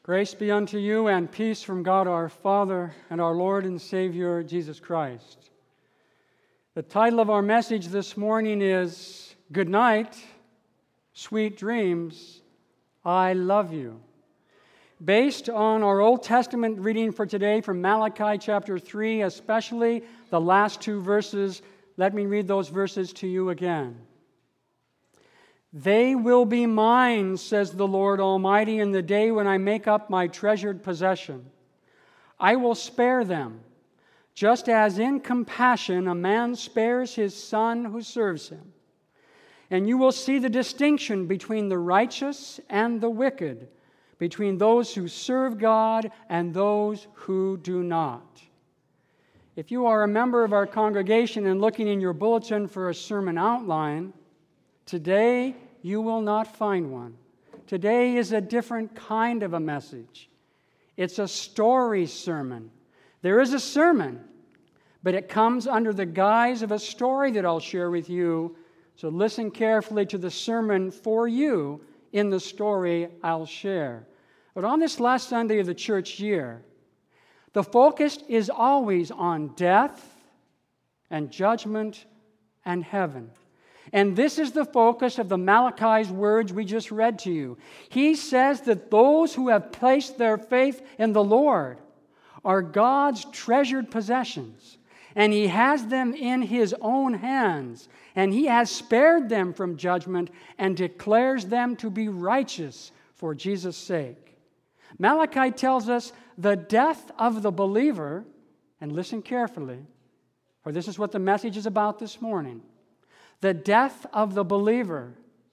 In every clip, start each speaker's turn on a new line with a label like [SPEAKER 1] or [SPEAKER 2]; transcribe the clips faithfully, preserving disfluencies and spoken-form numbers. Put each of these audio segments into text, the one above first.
[SPEAKER 1] Grace be unto you and peace from God our Father and our Lord and Savior, Jesus Christ. The title of our message this morning is, Good Night, Sweet Dreams, I Love You. Based on our Old Testament reading for today from Malachi chapter three, especially the last two verses, let me read those verses to you again. They will be mine, says the Lord Almighty, in the day when I make up my treasured possession. I will spare them, just as in compassion a man spares his son who serves him. And you will see the distinction between the righteous and the wicked, between those who serve God and those who do not. If you are a member of our congregation and looking in your bulletin for a sermon outline, today, you will not find one. Today is a different kind of a message. It's a story sermon. There is a sermon, but it comes under the guise of a story that I'll share with you. So listen carefully to the sermon for you in the story I'll share. But on this last Sunday of the church year, the focus is always on death and judgment and heaven. And this is the focus of the Malachi's words we just read to you. He says that those who have placed their faith in the Lord are God's treasured possessions, and He has them in His own hands, and He has spared them from judgment and declares them to be righteous for Jesus' sake. Malachi tells us the death of the believer, and listen carefully, for this is what the message is about this morning. The death of the believer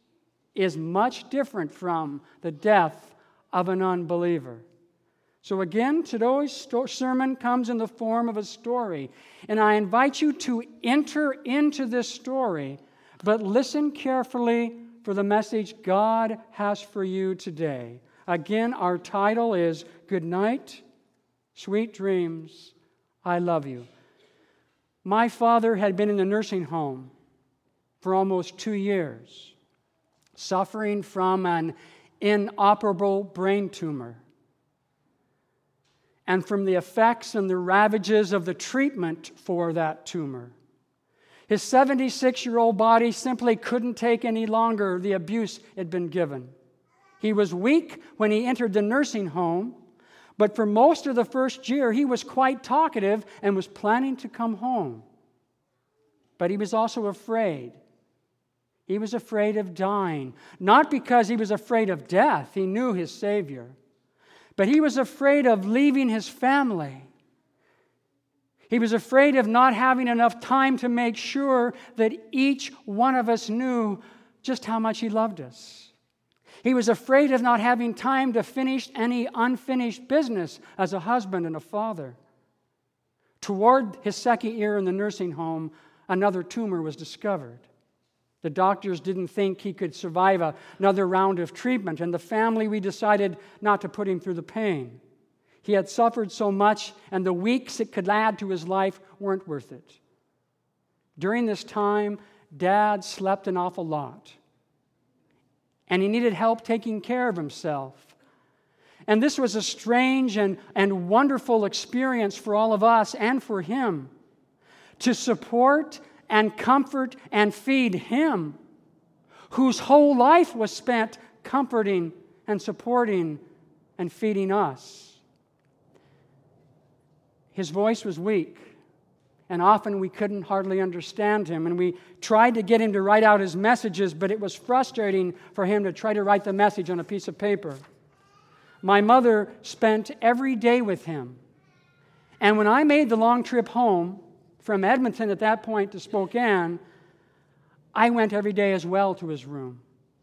[SPEAKER 1] is much different from the death of an unbeliever. So again, today's sto- sermon comes in the form of a story. And I invite you to enter into this story, but listen carefully for the message God has for you today. Again, our title is Good Night, Sweet Dreams, I Love You. My father had been in the nursing home for almost two years, suffering from an inoperable brain tumor and from the effects and the ravages of the treatment for that tumor. His seventy-six-year-old body simply couldn't take any longer the abuse it had been given. He was weak when he entered the nursing home, but for most of the first year, he was quite talkative and was planning to come home. But he was also afraid. He was afraid of dying, not because he was afraid of death. He knew his Savior. But he was afraid of leaving his family. He was afraid of not having enough time to make sure that each one of us knew just how much he loved us. He was afraid of not having time to finish any unfinished business as a husband and a father. Toward his second year in the nursing home, another tumor was discovered. The doctors didn't think he could survive a, another round of treatment, and the family, we decided not to put him through the pain. He had suffered so much, and the weeks it could add to his life weren't worth it. During this time, Dad slept an awful lot, and he needed help taking care of himself. And this was a strange and, and wonderful experience for all of us and for him to support and comfort and feed him, whose whole life was spent comforting and supporting and feeding us. His voice was weak, and often we couldn't hardly understand him, and we tried to get him to write out his messages, but it was frustrating for him to try to write the message on a piece of paper. My mother spent every day with him, and when I made the long trip home from Edmonton at that point to Spokane, I went every day as well to his room.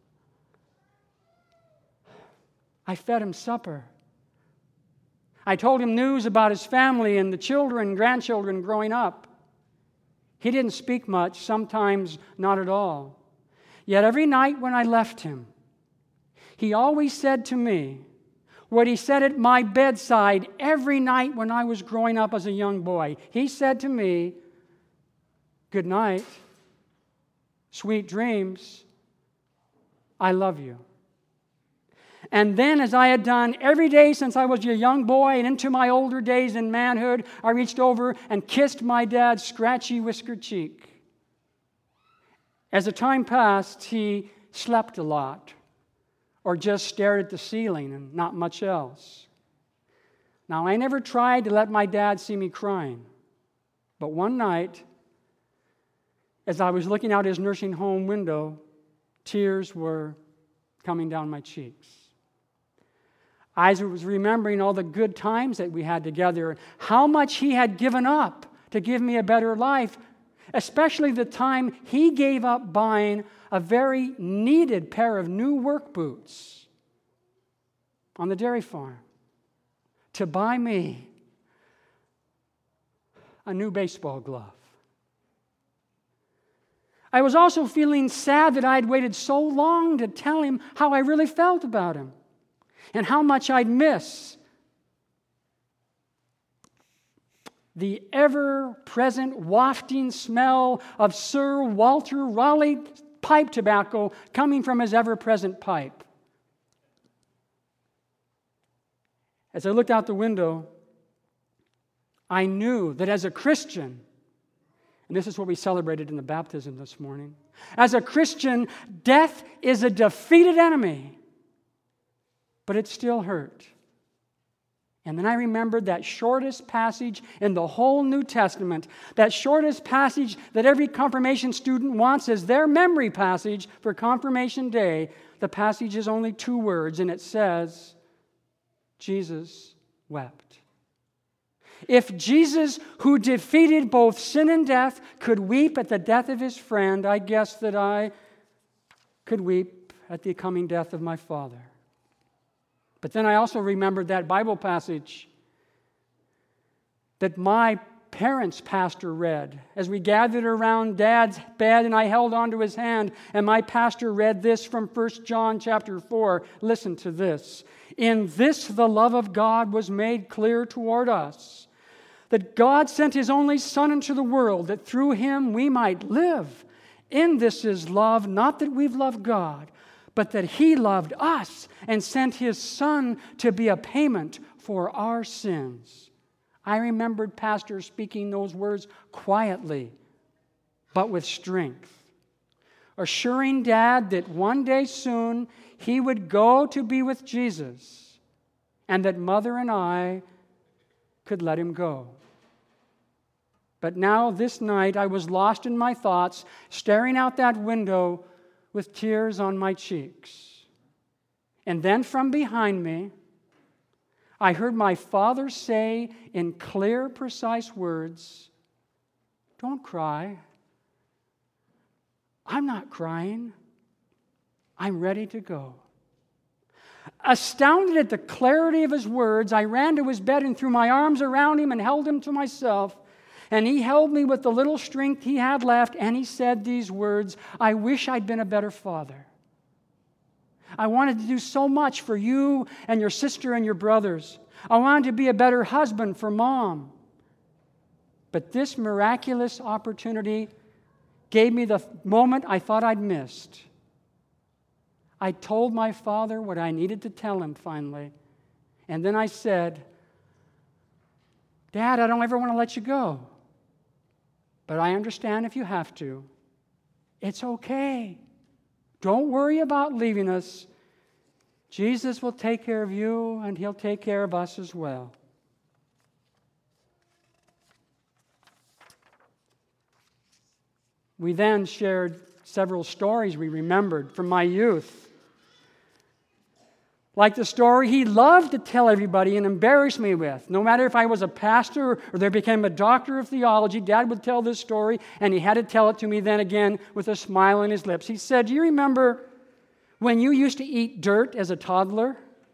[SPEAKER 1] I fed him supper. I told him news about his family and the children and grandchildren growing up. He didn't speak much, sometimes not at all. Yet every night when I left him, he always said to me what he said at my bedside every night when I was growing up as a young boy. He said to me, "Good night, sweet dreams, I love you." And then, as I had done every day since I was a young boy and into my older days in manhood, I reached over and kissed my dad's scratchy whiskered cheek. As the time passed, he slept a lot or just stared at the ceiling and not much else. Now, I never tried to let my dad see me crying, but one night, as I was looking out his nursing home window, tears were coming down my cheeks. I was remembering all the good times that we had together, how much he had given up to give me a better life, especially the time he gave up buying a very needed pair of new work boots on the dairy farm to buy me a new baseball glove. I was also feeling sad that I had waited so long to tell him how I really felt about him and how much I'd miss the ever-present wafting smell of Sir Walter Raleigh pipe tobacco coming from his ever-present pipe. As I looked out the window, I knew that as a Christian, and this is what we celebrated in the baptism this morning, as a Christian, death is a defeated enemy, but it still hurt. And then I remembered that shortest passage in the whole New Testament, that shortest passage that every confirmation student wants as their memory passage for Confirmation Day. The passage is only two words, and it says, Jesus wept. If Jesus, who defeated both sin and death, could weep at the death of his friend, I guess that I could weep at the coming death of my Father. But then I also remembered that Bible passage that my parents' pastor read as we gathered around Dad's bed and I held onto his hand, and my pastor read this from First John chapter four. Listen to this. In this the love of God was made clear toward us, that God sent his only Son into the world, that through him we might live. In this is love, not that we've loved God, but that he loved us and sent his Son to be a payment for our sins. I remembered Pastor speaking those words quietly, but with strength, assuring Dad that one day soon he would go to be with Jesus and that Mother and I could let him go. But now, this night, I was lost in my thoughts, staring out that window with tears on my cheeks. And then from behind me, I heard my father say in clear, precise words, "Don't cry. I'm not crying. I'm ready to go." Astounded at the clarity of his words, I ran to his bed and threw my arms around him and held him to myself. And he held me with the little strength he had left, and he said these words, "I wish I'd been a better father. I wanted to do so much for you and your sister and your brothers. I wanted to be a better husband for Mom. But this miraculous opportunity gave me the moment I thought I'd missed. I told my father what I needed to tell him finally. And then I said, Dad, I don't ever want to let you go. But I understand if you have to. It's okay. Don't worry about leaving us. Jesus will take care of you, and he'll take care of us as well." We then shared several stories we remembered from my youth. Like the story he loved to tell everybody and embarrass me with. No matter if I was a pastor or there became a doctor of theology, Dad would tell this story, and he had to tell it to me then again with a smile on his lips. He said, "Do you remember when you used to eat dirt as a toddler?"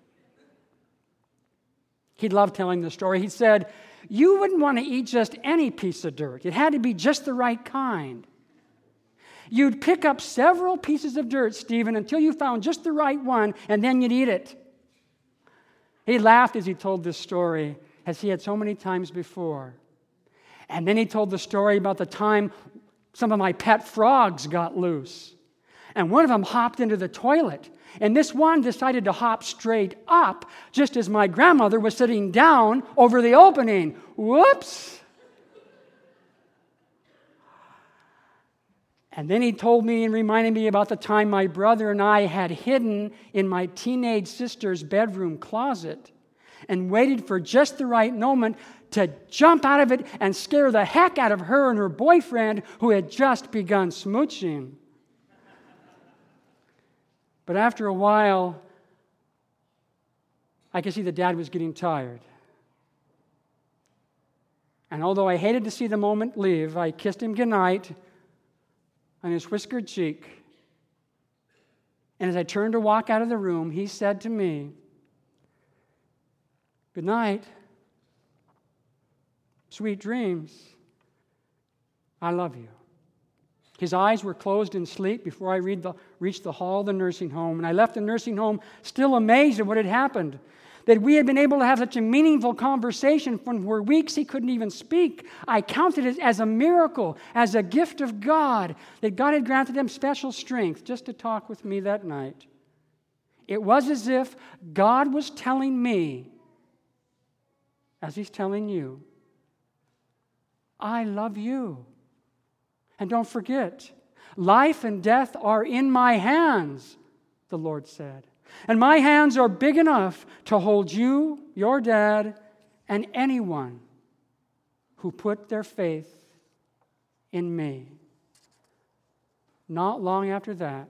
[SPEAKER 1] He loved telling the story. He said, "You wouldn't want to eat just any piece of dirt. It had to be just the right kind. You'd pick up several pieces of dirt, Stephen, until you found just the right one, and then you'd eat it." He laughed as he told this story, as he had so many times before. And then he told the story about the time some of my pet frogs got loose. And one of them hopped into the toilet, And this one decided to hop straight up just as my grandmother was sitting down over the opening. Whoops! And then he told me and reminded me about the time my brother and I had hidden in my teenage sister's bedroom closet and waited for just the right moment to jump out of it and scare the heck out of her and her boyfriend who had just begun smooching. But after a while, I could see that Dad was getting tired. And although I hated to see the moment leave, I kissed him goodnight on his whiskered cheek. And as I turned to walk out of the room, he said to me, "Good night. Sweet dreams. I love you." His eyes were closed in sleep before I read the, reached the hall of the nursing home. And I left the nursing home still amazed at what had happened. That we had been able to have such a meaningful conversation for weeks he couldn't even speak. I counted it as a miracle, as a gift of God, that God had granted him special strength just to talk with me that night. It was as if God was telling me, as he's telling you, I love you. And don't forget, life and death are in my hands, the Lord said. And my hands are big enough to hold you, your dad, and anyone who put their faith in me. Not long after that,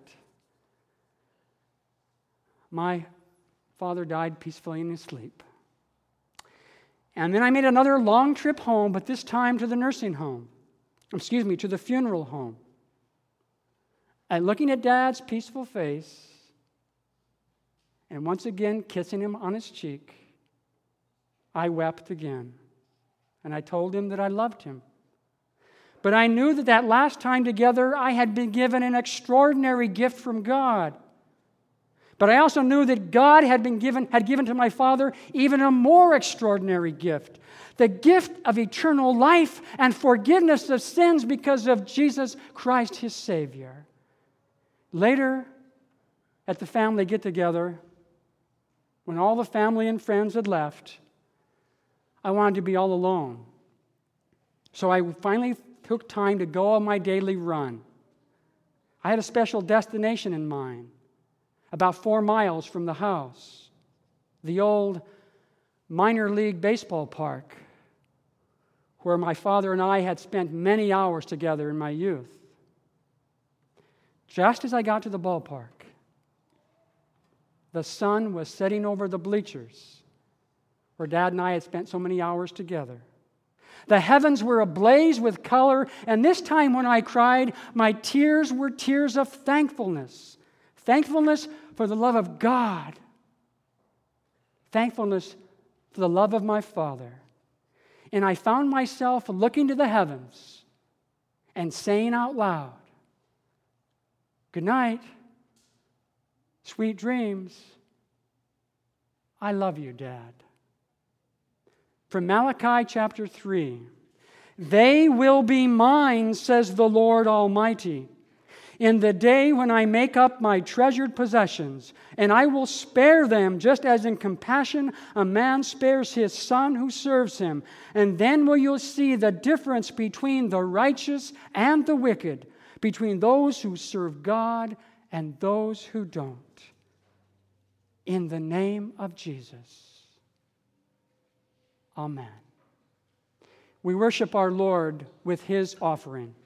[SPEAKER 1] my father died peacefully in his sleep. And then I made another long trip home, but this time to the nursing home. Excuse me, to the funeral home. And looking at Dad's peaceful face, and once again kissing him on his cheek, I wept again. And I told him that I loved him. But I knew that that last time together, I had been given an extraordinary gift from God. But I also knew that God had been given, had given to my father even a more extraordinary gift. The gift of eternal life and forgiveness of sins because of Jesus Christ, his Savior. Later, at the family get-together, when all the family and friends had left, I wanted to be all alone. So I finally took time to go on my daily run. I had a special destination in mind, about four miles from the house, the old minor league baseball park, where my father and I had spent many hours together in my youth. Just as I got to the ballpark, the sun was setting over the bleachers where Dad and I had spent so many hours together. The heavens were ablaze with color, and this time when I cried, my tears were tears of thankfulness. Thankfulness for the love of God. Thankfulness for the love of my Father. And I found myself looking to the heavens and saying out loud, "Good night, sweet dreams. I love you, Dad." From Malachi chapter three, "They will be mine, says the Lord Almighty, in the day when I make up my treasured possessions, and I will spare them just as in compassion a man spares his son who serves him. And then will you see the difference between the righteous and the wicked, between those who serve God and those who don't. In the name of Jesus. Amen." We worship our Lord with his offering.